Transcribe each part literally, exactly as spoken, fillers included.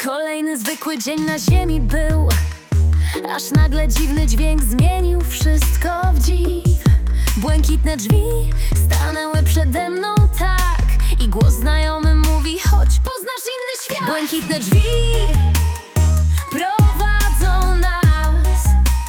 Kolejny zwykły dzień na ziemi był, aż nagle dziwny dźwięk zmienił wszystko w dziw. Błękitne drzwi stanęły przede mną tak i głos znajomy mówi: chodź, poznasz inny świat. Błękitne drzwi prowadzą nas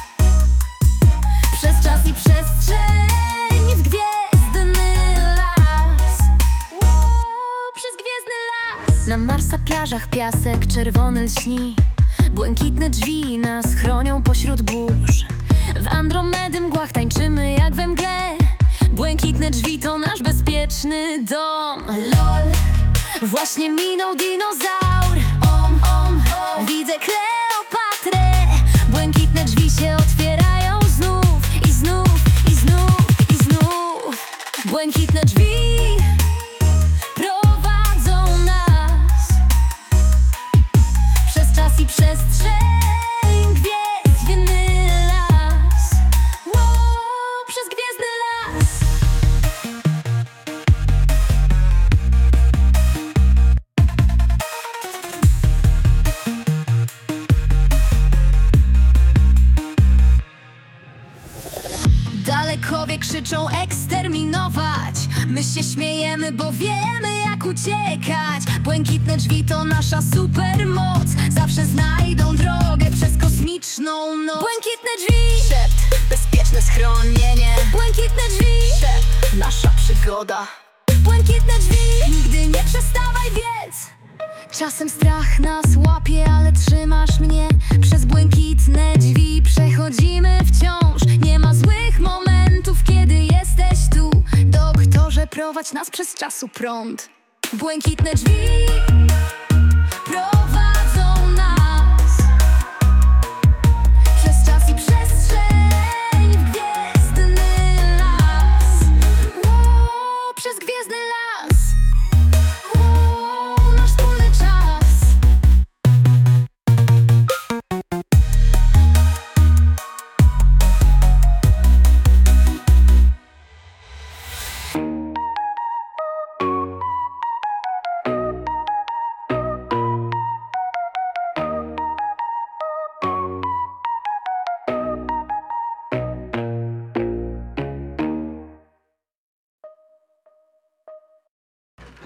przez czas i przestrzeń w gwiezdny las. Wow, przez gwiezdny las. Na Marsa plażach piasek czerwony lśni. Błękitne drzwi nas chronią pośród burz. W Andromedy mgłach tańczymy jak we mgle. Błękitne drzwi to nasz bezpieczny dom. Lol, właśnie minął dinozaur. Om, om, om. Widzę Kleopatrę. Błękitne drzwi się otwierają znów i znów, i znów, i znów. Błękitne drzwi prowadzą nas przez czas i przestrzeń. Dalekowie krzyczą eksterminować. My się śmiejemy, bo wiemy jak uciekać. Błękitne drzwi to nasza supermoc. Zawsze znajdą drogę przez kosmiczną noc. Błękitne drzwi, szept, bezpieczne schronienie. Błękitne drzwi, szept, nasza przygoda. Błękitne drzwi, nigdy nie przestawaj biec. Czasem strach nas łapie, ale trzymasz mnie. Przez błękitne drzwi przechodzimy wciąż. Nie ma złych momentów, kiedy jesteś tu. Doktorze, prowadź nas przez czasu prąd. Błękitne drzwi prowadzą